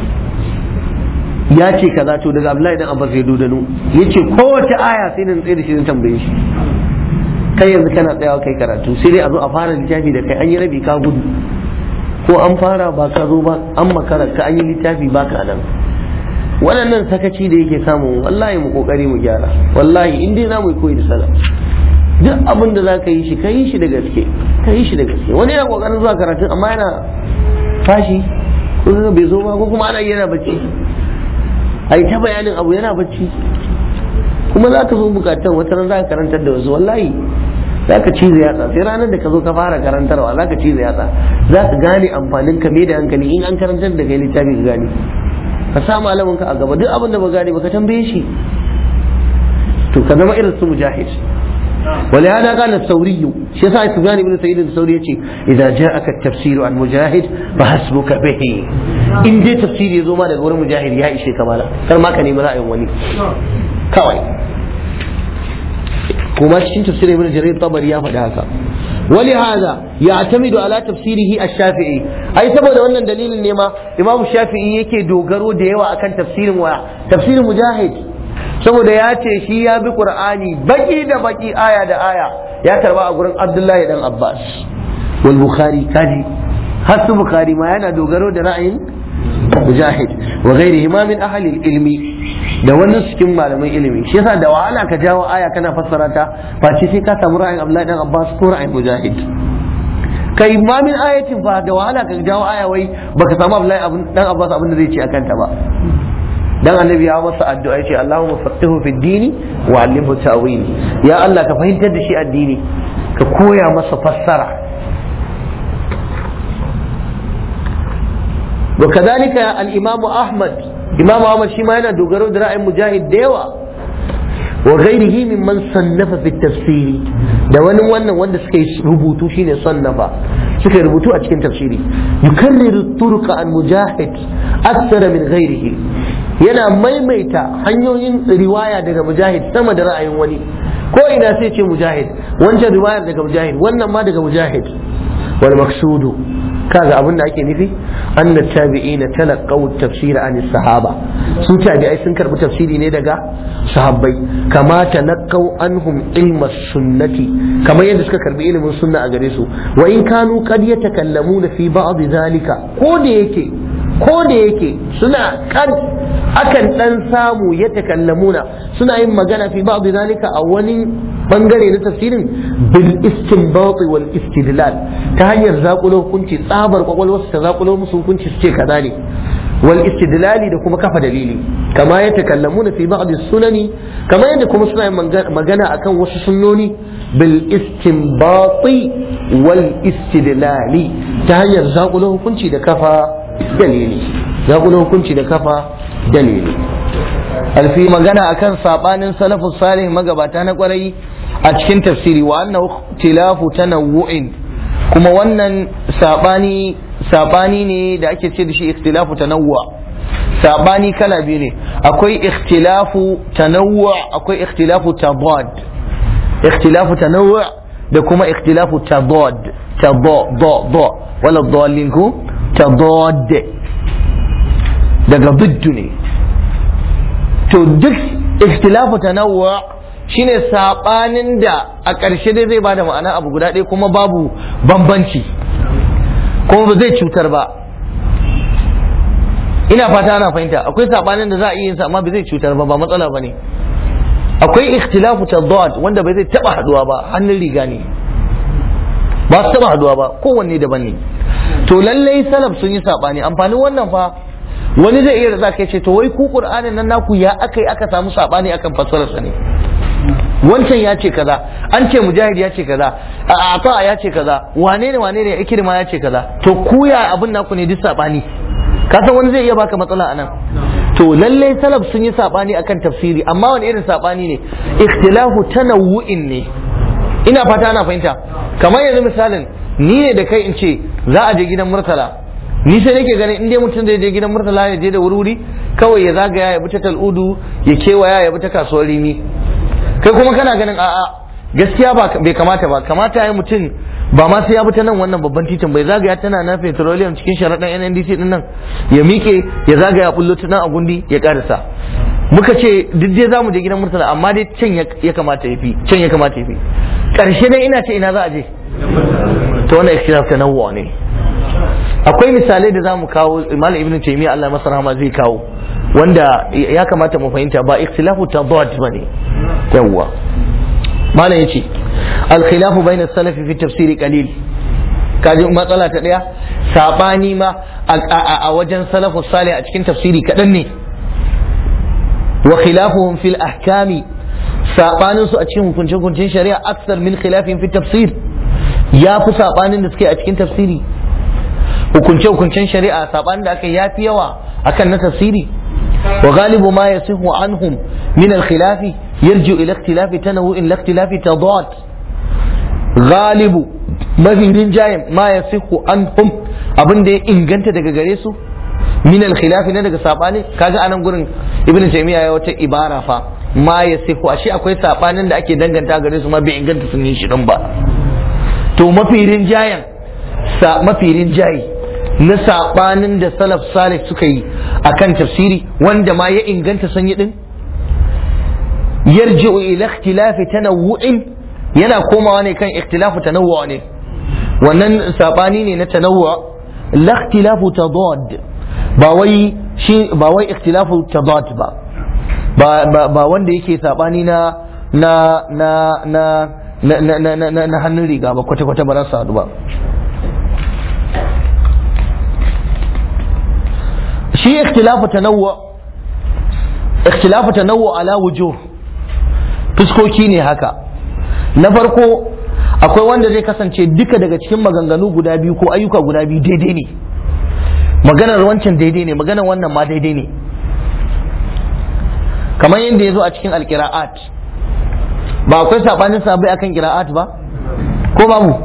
B: ya ce kaza to daga Abdullahi dan Abbas ya dudanu, yace kowace aya sai nan tsaye da shi zan tambaye shi. Kai yanzu kana tsayawa kai karatu sai dai a zo a fara littafi da kai an yi rabi ka gudu, ko an fara ba ka zo ba, an makara ka an yi littafi ba ka nan. Waɗannan sakaci da yake samu wallahi mu kokari mu gyara, wallahi in dai za mu yi koyi da sallah, duk abin da za ka yi shi ka yi shi da gaske, ka yi shi da gaske. Wani yana kokarin zuwa karatun amma yana fashi ko bai zo ba, ko kuma ana yana bacci, a yi ta bayanin abu yana bacci, kuma za ka zo bukatan wata ran za ka karantar da wasu, wallahi za ka cize yatsa, sai ranar da ka zo ka fara karantarwa za ka cize yatsa, za ka gane amfanin ka mai da hankali in an karantar da kai littafi ka gane, ka sa malamin ka a gaba, duk abin da ba gane ba ka tambaye shi, to ka zama irin su Mujahid. ولهذا قال الثوري شيخ سفيان بن سعيد الثوري يقول إذا جاءك التفسير عن مجاهد فحسبك به. إن دي تفسير يزوم هذا غير مجاهد يا إيش كمالا كان ما كان يمرأ يوم وني كوي وما تشين تفسير ابن جرير الطبري يا فداك. ولهذا يعتمد على تفسيره الشافعي. أي سبب أن دليل النما إمام الشافعي يكي دوغرو ديوا أكن تفسير تفسير مجاهد, saboda ya ce shi ya bi Qur'ani baki da baki aya da aya ya karba a gurin Abdullahi dan Abbas. Wal Bukhari kaji har su Bukhari ma yana dogaro da ra'ayin Mujahid wa ghairihi ma min ahli ilmi, da wannan cikin malaman ilimi. Shi yasa da wahala ka jawo aya kana fassara ta face sai ka samu ra'ayin Abdullahi dan Abbas ko ra'ayin Mujahid.
A: kai ma min ayatin fa da wahala ka jawo aya wai baka samu Abdullahi abin dan Abbas abin da zai ce akan ta ba dan annabi ya masa addu'a ya ce Allahumma faqihu fid dini wa 'allimhu ta'wil ya Allah ka fahimtar da shi addini ka koya masa fassara wa kadhalika al-imam Ahmad imam Ahmad shi ma yana dogaro da ra'ayin mujahid da yawa wa ghairihi mimman sannafa fi tafsiri da wani wannan wanda suka yi rubutu shine sannafa suka yi rubutu a cikin tafsiri yukarriru turuqa an mujahid akthara min ghairihi yana maimaita hanyoyin riwaya daga mujahid sama da ra'ayin wani ko ina sai ce mujahid wancan riwayar daga mujahid wannan ma daga mujahid wal maqsudu kaga abin da ake nufi anna tabi'ina talaqaw tafsir an sahaba su tabi'ai sun karbi tafsiri ne daga sahabbai kama talaqaw anhum ilma sunnati kamar yadda suka karbi ilimin sunna a gare su wa in kanu qad yatakallamuna fi ba'd zalika ko da yake ko da yake suna kan akan dan samu ya takallamuna suna yin magana fi ba'd zalika a wani bangare na tafsirin bil istinbat wal istidlal ta hanyar zakulo hukunci tsabar kwakwalwarsu ta zakulo musu hukunci su ce kaza ne wal istidlali da kuma kafa dalili kama ya takallamuna fi ba'd sunani kama yadda kuma suna yin magana akan wasu sunnoni bil istinbat wal istidlali ta hanyar zakulo hukunci da kafa dalili zakulo hukunci da kafa dalili alfi magana akan sabanin salafus salih magabata na kwarai a cikin tafsiri wa annahu ikhtilafu tanawu'in kuma wannan sabani sabani ne da ake ce da shi ikhtilafu tanawwu sabani kala biyu ne akwai ikhtilafu tanawwu akwai ikhtilafu tadad ikhtilafu tanawwu da kuma ikhtilafu tadad tadad da wala dallin ku tadad daga biddu ne to duk ikhtilafu tanawwu shine sabanin da a ƙarshe dai zai bada ma'ana abu guda ɗaya kuma babu bambanci kuma ba zai cutar ba ina fata ana fahimta akwai sabanin da za a iya yin sa amma ba zai cutar ba ba matsala bane akwai ikhtilafu tadad wanda bai zai taba haduwa ba hannun riga ne ba su taba haduwa ba kowanne daban ne to lallai salaf sun yi sabani amfanin wannan fa wani zai iya da kai ce to wai ku qur'anin nan naku ya akai aka samu sabani akan fassarar sa ne wancan ya ce kaza an ce mujahid ya ce kaza a ata ya ce kaza wane ne wane ne ikrima ya ce kaza to ku ya abin naku ne duk sabani ka san wani zai iya baka matsala anan to lalle salaf sun yi sabani akan tafsiri amma wani irin sabani ne ikhtilafu tanawu'in ne ina fata ana fahimta kamar yanzu misalin ni ne da kai in ce za a je gidan murtala ni sai nake ganin in dai mutum zai je gidan murtala ya je da wuri kawai ya zagaya ya bi ta tal'udu ya kewaya ya bi ta kasuwar rimi kai kuma kana ganin a'a gaskiya ba bai kamata ba kamata ya mutum ba ma sai ya bi ta nan wannan babban titin bai zagaya tana na petroleum cikin sharaɗin N N D C din nan ya miƙe ya zagaya bullo ta nan a gundi ya karasa muka ce duk dai zamu je gidan murtala amma dai can ya kamata ya fi can ya kamata ya fi karshe dai ina ce ina za a je to wannan ikhtilaf tanawwu ne akwai misalai da zamu kawo Malam Ibn Taymiyyah Allah masa rahama zai kawo wanda ya kamata mu fahimta ba ikhtilafu tadad bane yawwa malam yace al khilafu bayna as-salaf fi tafsir qalil kaji matsala ta daya sabani ma a wajen salafu salih a cikin tafsiri kadan ne wa khilafuhum fil ahkami sabanin su a cikin hukuncin hukuncin shari'a aksar min khilafin fi tafsir ya fi sabanin da suke a cikin tafsiri hukunce hukuncen shari'a sabanin da aka yafi yawa akan na tafsiri wa ghalibu ma yasihu anhum min al-khilaf yarju ila ikhtilaf tanawwu ila ikhtilaf tadad ghalibu mafi rinjayen ma yasihu anhum abin da ya inganta daga gare su min al-khilaf ne daga sabani kaga anan gurin ibnu taymiya ya wata ibara fa ma yasihu ashe akwai sabanin da ake danganta gare su ma bai inganta sun yi shi din ba to mafi rinjayen mafi rinjaye na sabanin da salaf salih suka yi akan tafsiri wanda ma ya inganta sun yi din yarji'u ila ikhtilafi tanawu'in yana komawa ne kan ikhtilafu tanawwu ne wannan sabani ne na tanawwu la ikhtilafu tadad ba wai shi ba wai ikhtilafu tadad ba ba ba wanda yake sabani na na na na na na na hannun riga ba kwata kwata ba za su haɗu ba shi ikhtilafu tanawwu ikhtilafu tanawwu ala wujuh fuskoki ne haka. Na farko akwai wanda zai kasance duka daga cikin maganganu guda biyu ko ayyuka guda biyu daidai ne, maganar wancan daidai ne, maganar wannan ma daidai ne, kamar yadda ya zo a cikin alkira'at. Ba akwai sabanin sabai akan kira'at ba ko babu?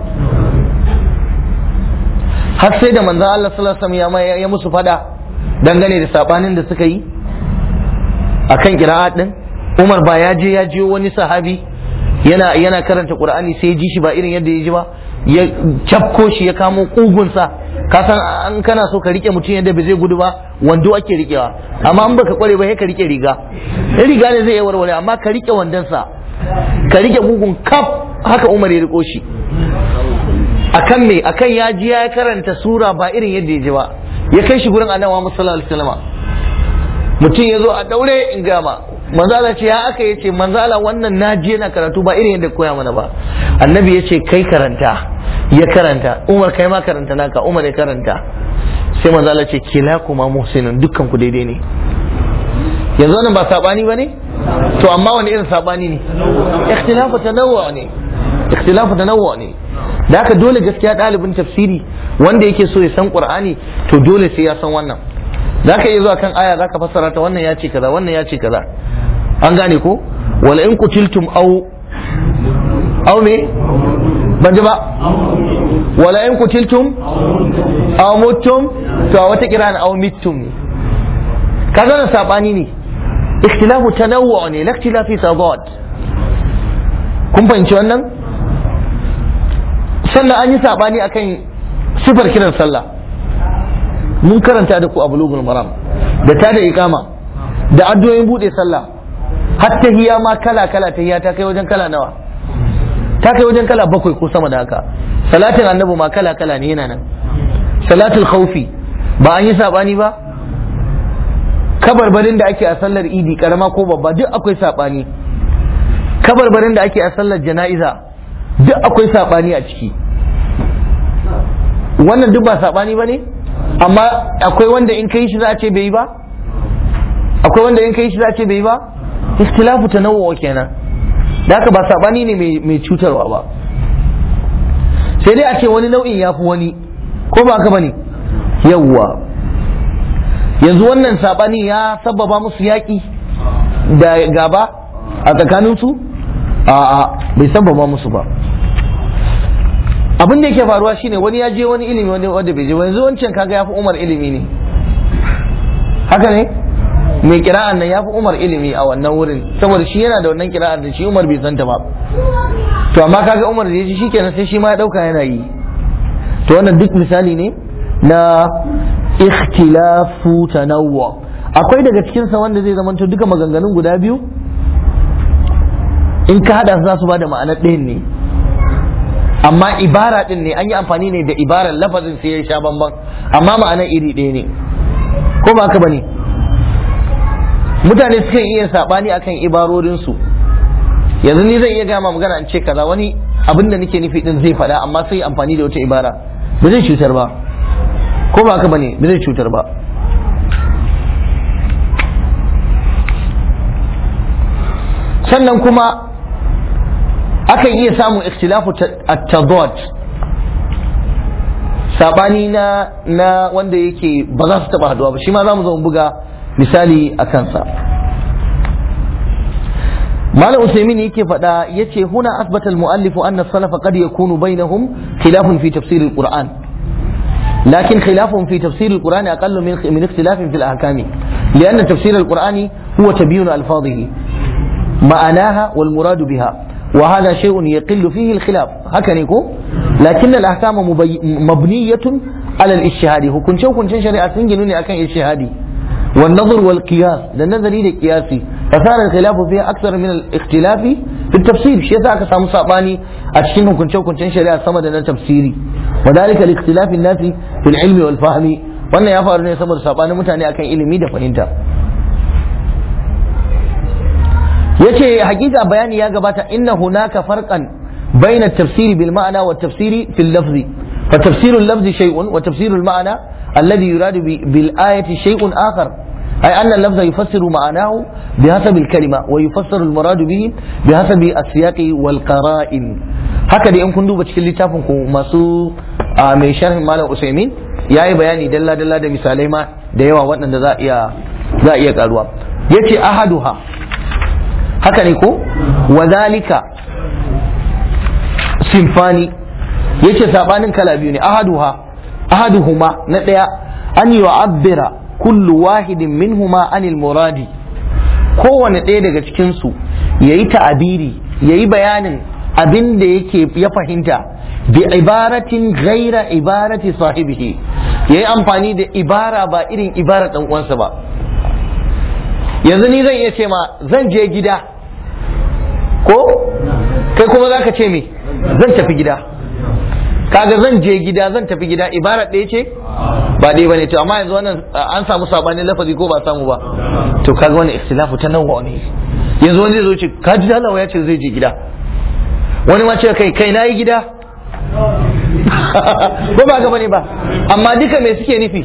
A: Har sai da manzon Allah sallallahu alaihi wasallam ya musu fada dangane da sabanin da suka yi akan kira'at din. Umar ba ya je ya je wani sahabi yana yana karanta Qur'ani sai ya ji shi ba irin yadda ya ji ba, ya cafko shi ya kamo kugunsa. Ka san an kana so ka rike mutum yadda ba zai gudu ba, wando ake rikewa, amma an baka kware ba sai ka rike riga. Riga ne zai yi warware, amma ka rike wandonsa, ka rike kugun kaf. Haka Umar ya riko shi akan me? Akan ya ji ya karanta sura ba irin yadda ya ji ba, ya kai shi gurin Annabi Muhammad sallallahu alaihi wasallam. Mutum ya zo a daure in gama, manzala ce ya aka yace manzala wannan naji yana karatu ba irin yadda koya mana ba. Annabi ya ce kai karanta, ya karanta. Umar kai ma karanta naka, Umar ya karanta. Sai manzala ce kila kuma muhsinun, dukkan ku daidai ne. Yanzu wannan ba sabani bane? To amma wani irin sabani ne? Ikhtilafu tanawwu ne. Ikhtilafu tanawwu ne. Da haka dole gaskiya ɗalibin tafsiri wanda yake so ya san Qur'ani to dole sai ya san wannan. Zaka iya zuwa kan aya zaka fassara ta, wannan ya ce kaza, wannan ya ce kaza. An gane ko? Wala in kutiltum au au me? Ban ji ba? Wala in kutiltum au mutum, to a wata kiran au mittum ne. Kaga na sabani ne. Ikhtilafu tanawwu ne, la ikhtilafi sadat. Kun fahimci wannan? Sannan an yi sabani akan sifar kiran sallah. Mun karanta da ku a bulugul maram, da ta da iqama, da addu'o'in bude sallah, har tahiyya ma kala kala. Tahiyya ta kai wajen kala nawa? Ta kai wajen kala bakwai ko sama da haka. Salatin annabi ma kala kala ne, yana nan. Salatul khawfi ba an yi sabani ba? Kabarbarin da ake a sallar idi karama ko babba duk akwai sabani. Kabarbarin da ake a sallar jana'iza duk akwai sabani a ciki. Wannan duk ba sabani ba ne? Amma akwai wanda in kai shi za a ce bai yi ba? Akwai wanda in kai shi za a ce bai yi ba? Ikhtilafu tanawwu kenan. Da haka ba sabani ne mai cutarwa ba. Sai dai a ce wani nau'in ya fi wani, ko ba haka bane? Yawwa. Yanzu wannan sabani ya sababa musu yaƙi da gaba a tsakaninsu? A'a, bai sababa musu ba. Abin da yake faruwa shine wani ya je wani ilimi wani wanda bai je. Yanzu wancan kaga ya fi Umar ilimi ne, haka ne? Mai kira'an nan ya fi Umar ilimi a wannan wurin, saboda shi yana da wannan kira'an da shi Umar bai santa ba. To amma kaga Umar da ya ji shikenan sai shi ma ya dauka yana yi. To wannan duk misali ne na ikhtilafu tanawwu. Akwai daga cikin sa wanda zai zamanto duka maganganun guda biyu in ka hada su za su bada ma'anar ɗayan ne, amma ibara din ne, an yi amfani ne da ibarar, lafazin sai ya sha bamban, amma ma'anar iri ɗaya ne, ko ba haka bane? Mutane sukan iya sabani akan ibarorinsu. Yanzu ni zan iya gama magana in ce kaza, wani abin da nake nufi din zai faɗa amma sai amfani da wata ibara, ba zai cutar ba, ko ba haka bane? Ba zai cutar ba. Sannan kuma akan iya samun ikhtilafu at-tadad, sabani na na wanda yake ba za su taba haduwa ba. Shi ma zamu zo mu buga misali a kansa. Malam Usaimin yake faɗa yace huna asbata al-muallif anna as-salaf qad yakunu bainahum khilafun fi tafsir al-Qur'an, lakin khilafun fi tafsir al-Qur'an aqallu min min ikhtilafin fi al-ahkam, لأن تفسير القرآن هو تبيين ألفاظه معناها والمراد بها، وهذا شيء يقل فيه الخلاف هكذا يكون. لكن الأحكام مبنية على الاجتهاد، كن شو كن شريعة سنجنوني أكن اجتهادي والنظر والقياس، للنظر إلى قياسي، فصار الخلاف فيها أكثر من الاختلاف في التفسير. شيء ذاك سامو صاباني أتشكين كن شو كن شريعة صمد أن تفسيري، وذلك لاختلاف الناس في العلم والفهم. وأن يفعل ne saboda sabanin mutane akan ilimi da fahimta. yace hakika bayani ya gabata inna hunaka farqan bayna at-tafsir bil ma'na wa at-tafsir fil lafz. fa tafsir al-lafz shay'un wa tafsir al-ma'na alladhi yuradu bil ayati shay'un akhar ay anna al-lafza yufassiru ma'anahu bihasabi al-kalima wa yufassaru al-muradu bihi bihasabi as-siyaqi wal qara'in. Haka da in kun duba cikin littafin ku masu mai sharhin Malam Usaimin yayi bayani dalla dalla da misalai ma da yawa waɗanda za iya za iya karuwa. Yace ahaduha, haka ne ko, wa zalika sinfani, yace sabanin kala biyu ne. ahaduha ahaduhuma na daya an yu'abbira kullu wahidin minhuma anil muradi, kowane ɗaya daga cikin su yayi ta'abiri, yayi bayanin abin da yake ya fahimta bi ibaratin ghaira ibarati sahibihi, yayi amfani da ibara ba irin ibarar dan uwansa ba. Yanzu ni zan iya ce ma zan je gida, ko kai kuma zaka ce me zan tafi gida. Kaga zan je gida zan tafi gida ibara ɗaya ce ba ɗaya bane. To amma yanzu wannan an samu sabanin lafazi ko ba samu ba, to kaga wannan ikhtilafu ta nawwa ne. Yanzu wani zai zo ce ka ji Allah ya ce zai je gida, wani ma ce kai kai nayi gida ko ba ga bane ba, amma duka me suke nufi?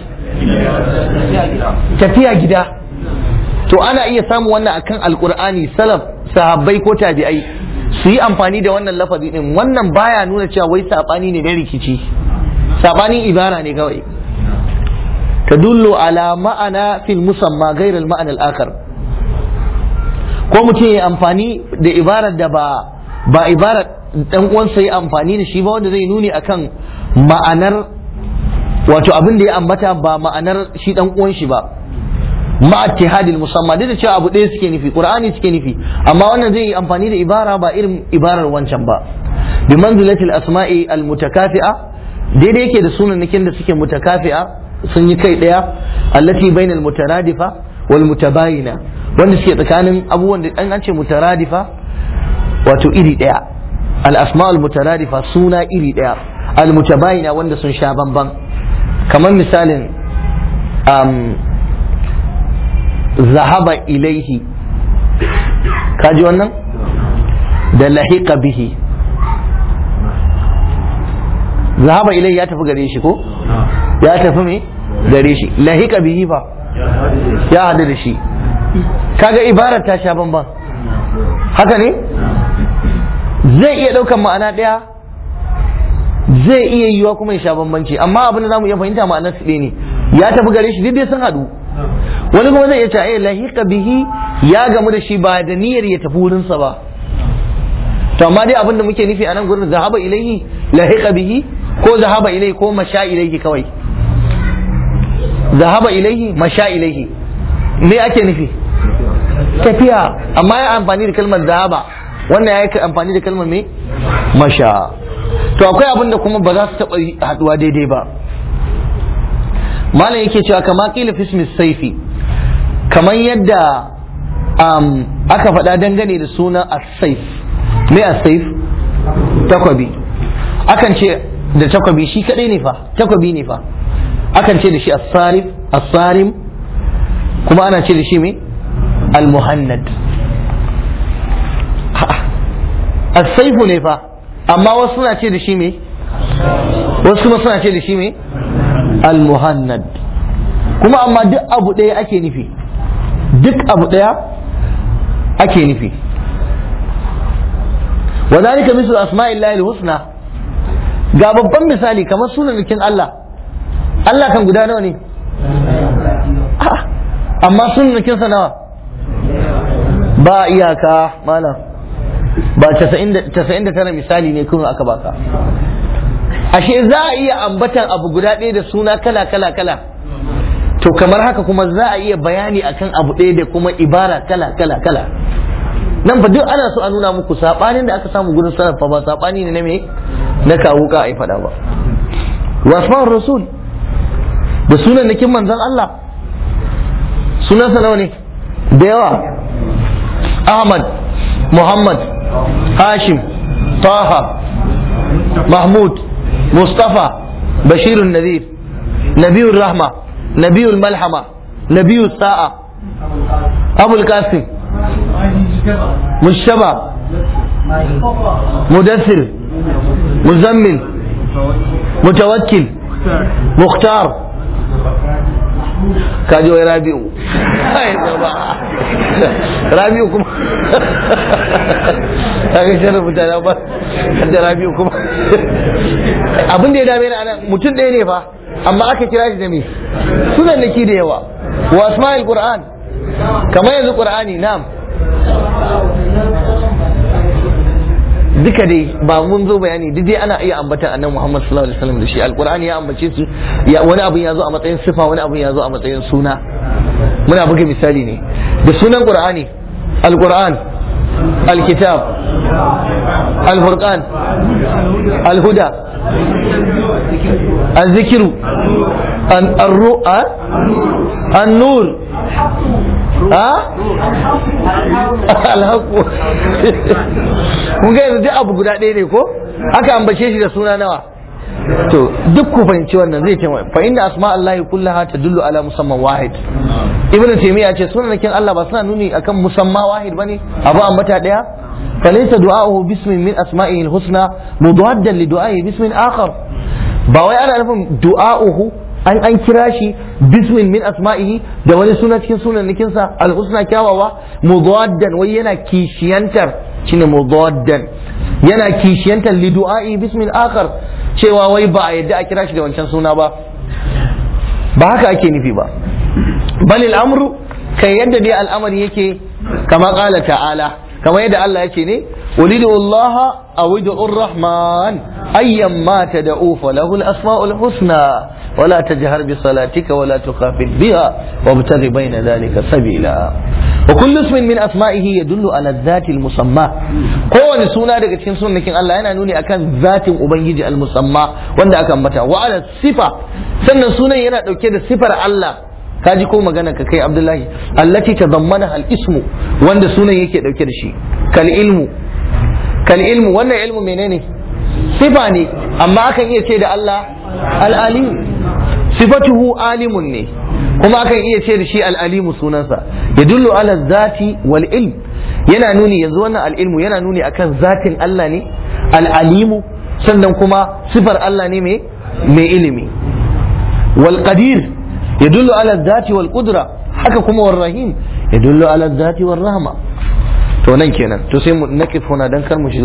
A: Tafiya gida. To ana iya samu wannan akan alkur'ani, salaf sahabbai ko tabi'ai su yi amfani da wannan lafazi din. Wannan baya nuna cewa wai sabani ne da rikici, sabanin ibara ne kawai. tadullu ala ma'ana fil musamma ghayr al ma'ana al akhar. Ko mutum ya amfani da ibarar da ba ba ibarar dan uwansa ya amfani da shi ba, wanda zai nuni akan ma'anar, wato abin da ya ambata ba ma'anar shi dan uwan shi ba. ma'attihadil musamman, duk da cewa abu ɗaya suke nufi, qur'ani suke nufi, amma wannan zai yi amfani da ibara ba irin ibarar wancan ba. bi manzilatil asma'i al mutakafi'a, daidai yake da sunannikin da suke mutakafi'a, sun yi kai ɗaya. allati bainal mutaradifa wal mutabayina, wanda suke tsakanin abubuwan da an ce mutaradifa wato iri ɗaya, al asma al mutaradifa suna iri ɗaya, al mutabayina wanda sun sha bamban. kamar misalin um, zahaba ilaihi, kaji wannan, da lahiqa bihi. zahaba ilaihi ya tafi gare shi ko ya tafi me gare shi, lahiqa bihi fa ya hadu da shi. kaga ibarar ta sha bamban, haka ne. zai iya daukan ma'ana daya, zai iya yiwa kuma ya sha bambanci, amma abin da zamu iya fahimta ma'anar su ɗaya ne. ya tafi gare shi duk dai sun hadu. wani kuma zai iya ce ai lahiqa bihi ya gamu da shi ba da niyyar ya tafi wurin sa ba. to amma dai abin da muke nufi a nan gurin zahaba ilaihi lahiqa bihi, ko zahaba ilaihi ko masha ilaihi kawai. zahaba ilaihi masha ilaihi me ake nufi? tafiya, amma ya amfani da kalmar zahaba, wannan ya yi amfani da kalmar me masha. to akwai abin da kuma ba za su taɓa haɗuwa daidai ba. malam yake cewa kama kila fismis saifi, kamar yadda um, aka faɗa dangane da sunan as-saif. me as-saif? takwabi. akan ce da takwabi shi kadai ne fa, takwabi ne fa. akan ce da shi as-sarif, as-sarim, kuma ana ce da shi me al-muhannad. as-saifu ne fa, amma wasu suna ce da shi me, wasu kuma suna ce da shi me al-muhannad. kuma amma duk abu ɗaya ake nufi, duk abu ɗaya ake nufi. wa zalika mislu asma'illahi al-husna, ga babban misali kamar sunanakin Allah. Allah kan guda nawa ne? amma sunanakin sa nawa? ba iyaka malam, ba casa'in da tara misali ne kuma aka baka. ashe za a iya ambatan abu guda ɗaya da suna kala kala kala, to kamar haka kuma za a iya bayani akan abu ɗaya da kuma ibara kala kala kala. nan fa duk ana so a nuna muku sabanin da aka samu gurin sarrafa ba sabani ne na me na kawo ka ai fada ba. wasfan rasul, da sunan nakin manzon Allah, sunan sa nawa ne? da yawa. Ahmad, Muhammad, Hashim, Taha, Mahmud, Mustafa, Bashirun Nadir, Nabiyur Rahma, Nabiyul Malhama, Nabiyus Sa'a, Abul Qasim, Mushaba, Mudassir, Muzammil, Mutawakkil, Mukhtar, ka ji wai rabi'u rabi'u kuma ta ga shirin mutane ba da rabi'u kuma abin da ya dame ni anan mutum ɗaya ne fa amma aka kira shi da me sunan naki da yawa wa asma'il qur'an kamar yanzu qur'ani na'am duka dai ba mun zo bayani duk dai ana iya ambatan annabi Muhammad sallallahu alaihi wasallam da shi alqur'ani ya ambace su ya wani abu ya zo a matsayin sifa wani abu ya zo a matsayin suna muna buga misali ne da sunan qur'ani alqur'an alkitab alfurqan alhuda الذكر الرؤى النور ها الحق kun ga yanzu duk abu guda ɗaya ne ko aka ambace shi da suna nawa to duk ku fahimci wannan zai ce fa inna asma Allah kullaha tadullu ala musamman wahid ibn taymiya ce sunanakin Allah ba suna nuni akan musamma wahid bane abu ambata daya falaysa du'a'uhu bismin min asma'ihi al-husna mudaddan li du'a'ihi bismin akhar ba wai ana nufin du'a'uhu an an kira shi bismin min asma'ihi da wani suna cikin sunanakin sa al-husna kyawawa mudaddan wai yana kishiyantar shine mudaddan yana kishiyantar li du'a'ihi bismin akhar cewa wai ba a yadda a kira shi da wancan suna ba ba haka ake nufi ba bal al'amru kai yadda dai al'amari yake kama qala ta'ala kama yadda Allah yake ne ulidu Allah aw ud'u ar-rahman ayyam ma tad'u falahu al-asma'ul husna wala tajhar bi salatika wala tukhafit biha wabtaghi bayna dhalika sabila wa kullu ismin min asma'ihi yadullu ala dhati al-musamma kowane suna daga cikin sunakin Allah yana nuni akan zatin ubangiji al-musamma wanda aka ambata wa ala sifa sannan sunan yana dauke da sifar Allah kaji ko magana ka kai Abdullahi allati tadammana al-ismu wanda sunan yake dauke da shi kal ilmu kal ilmu wannan ilmu menene sifa ne amma akan iya ce da Allah al-alim sifatuhu alimun ne kuma akan iya ce da shi al-alimu sunansa yadullu ala zati wal ilm yana nuni yanzu wannan al-ilmu yana nuni akan zatin Allah ne al-alimu sannan kuma sifar Allah ne mai mai ilimi wal qadir yadullu ala zati wal qudra haka kuma war rahim yadullu ala zati war rahma to nan kenan to sai mu nakif huna dan kar mu